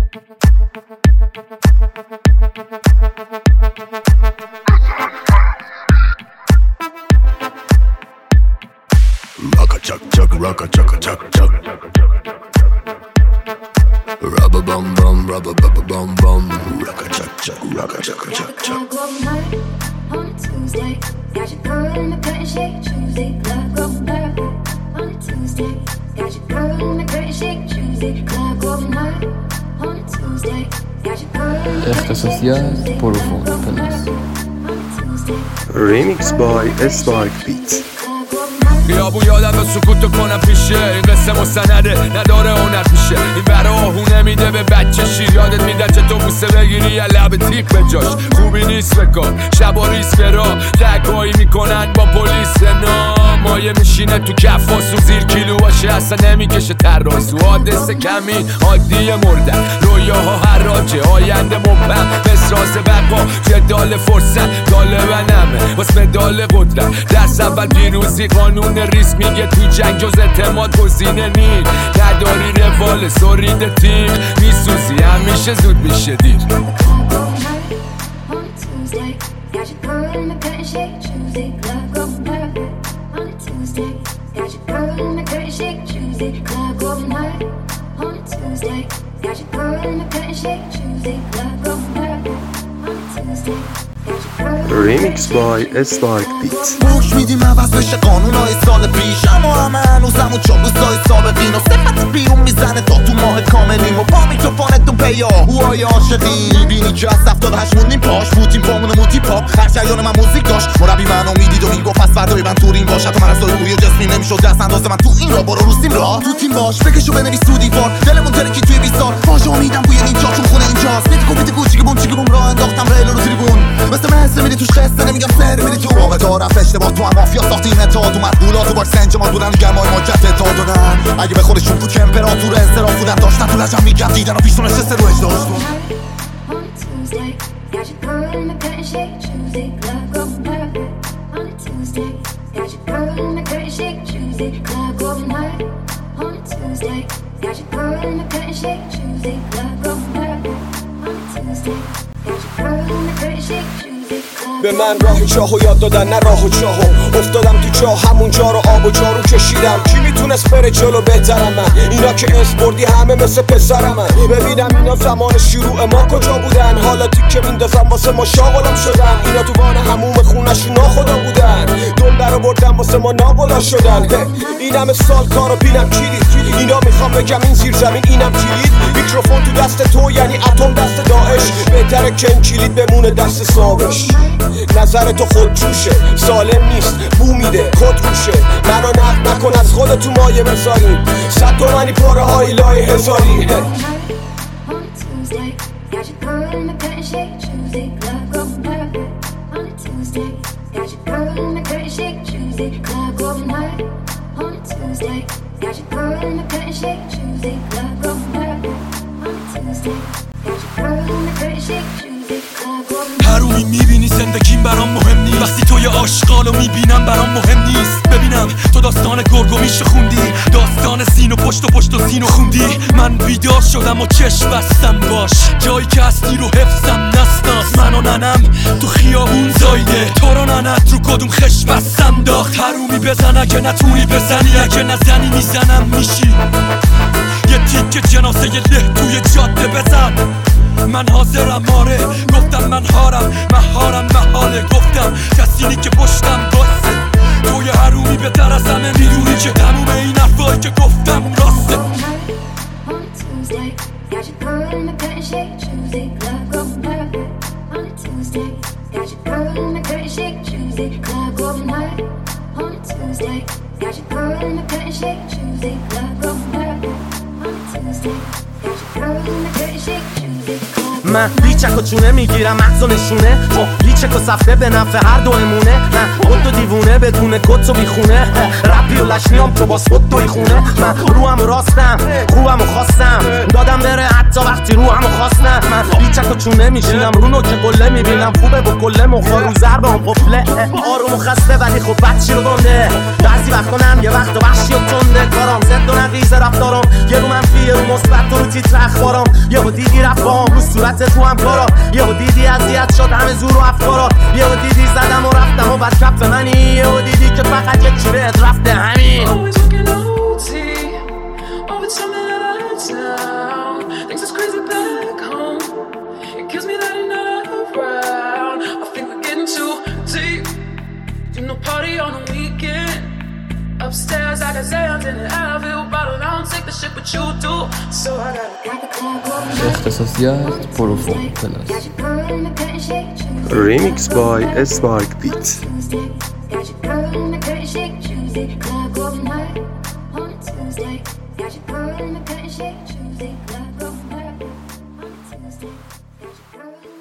Rocka chaka chaka chaka. Rubber bum bum, rubber bubba bum bum. Rocka chaka chaka, rocka chaka chaka chaka. On a Tuesday, got your girl in the curtain shake Tuesday. Club going hard on a Tuesday. Got your girl in the curtain shake Tuesday. Club going hard on a Tuesday. Got your girl in the curtain shake Tuesday. Club going hard on a Tuesday. Remix by Spike Beats. خیابون یادم به سکوتو کنم پیشه این قصه مستنده نداره هنر پیشه این برا آهونه میده به بچه شیر یادت میده چه تو بوسه بگیری یا لب تیغ به جاش خوبی نیست بکار شب و ریس برا دگاهی میکنن با پلیس مایه میشینه تو کفاسو زیر کیلو باشه اصلا نمیکشه ترازو حادثه کمی عادی مردن رویاها حراجه آینده مبهم مسراز بقا جدال فرصت طالبنمه واس مدال قدرت درس اول پیروزی قانون ریس میگه تو جنگ جز اعتماد گزینه نیست نداری روال سرید تیغ میسوزی همیشه زود میشه دیر Remix by Spike Beats. بوش میدیم عوض بشه قانونای سال پیش اما همه هنوزمون چابوسای سابقین و صفت بیرون میزنه تا تو ماه کاملیم و با میکروفونتون پیاهوهای عاشقین میبینی که از 78 موندیم پاش بودیم پامون موتی پاپ هر جریان من موزیک داشت مربی منو میدید و میگفت پس فردای من تورین باش حتی من از روی جسمی نمیشد دست انداز من تو این را برو روستیم را تو تیم باش بکشو بنویس تو دیوار دلمون ترکی توی 20 سال باجا میدم بوی اینجا چون خونه اینجاست میتی کوفیت کوچیک بوم راه انداختم ریل رو تریبون مثل مهسه میری توش قصه نمیگم سر میری تو راه تا رفت اشتباه تو هم مافیا ساختیم اتحاد و مقبولات و باش سنجمات بودن گرمای ماجت اتحاد دادن اگه به خودشون تو تمپراتور استراف بودن داشتن تو لجم میگم دیدن و پیشون نشسته رو اجداش به من راه چاهو یاد دادن نه راه و چاهو افتادم تو چاه همونجا رو آب و جارو کشیدم کی میتونست بره جلو بهترم من اینا که اسپوردی همه مثل پسرم من ببینم اینا زمان شروع ما کجا بودن حالا تیکه میندازم واسه ما شاغلم شدن اینا تو وان هموم خونشون ناخدا بودن دنبه رو بردن واسه ما نابلا شدن این همه سال کارو بینم کلید اینا میخوام بگم این زیر زمین اینم کلید میکروفون تو دست تو یعنی اتم دست داعش بهتره که این کلید بمونه دست صابش نظر تو خود جوشه سالم نیست بو میده خود روشه منو نقد نکن از خودتو مایه بذاریم 100 تومنی پاره های لای هزاری حرومی میبینی زندگیم برام مهم نیست وقتی تو یه عاشقانو میبینم برام مهم نیست ببینم تو داستان گرگو میشه خوندی داستان سین و پشت و سینو خوندی من بیدار شدم و چشم بستم باش جایی که هستی رو حفظم نستاس منو ننم تو خیابون زایده تو رو ننت رو کدوم خش بستم داخت حرومی بزن اگه نتونی بزنی اگه نزنی میزنم میشی یه تیک جناسه یه له توی جاده بزن من حاضرم آره گفتم من هارم مهارم محاله گفتم کسینی که پشتم باسه تو یه حرومی بهتر از همه میدونی که تموم این حرفایی که گفتم راسته من لیچک و چونه میگیرم مغز و نشونه خب لیچک و صفحه به نفع هر دومونه من خود و دیوونه بدون کت و بیخونه رپی و لشنیام تو باز خود توی خونه من روم و راستم خوبم و خواستم دادم بره حتی وقتی رفتی رو همو خواست نه من بیچک و چون نمیشینم رو نوک قله میبینم خوبه با کله مخار رو ضربه هم قفله آروم و خسته ولی خب بچی رو گنده بعضی وقتا نم یه وقت و وحشی و تنده کارم زد و نقیزه رفتارم یه رو منفی یه رو مثبت رو تیتر اخبارم یه با دیدی رفت با هم رو صورت تو هم کارا یه با دیدی اذیت شد همه زور و افکارا یه با دیدی زدم و رفتم و بد کپ منی یه با دیدی که فقط یک چیره رفته همین Things is crazy back home. It gives me that enough round. I think we're getting too deep. You know, party on the weekend. Upstairs, I got Zans in the Advil bottle. I don't take the shit, but you do. So I gotta. اختصاصیات پروفون پلاس. Remix by Spark Beats. Got your girl in the curtain shake Tuesday. Club going night on a Tuesday. Got your girl in the curtain shake Tuesday. Club going night on a Tuesday. Got your girl in the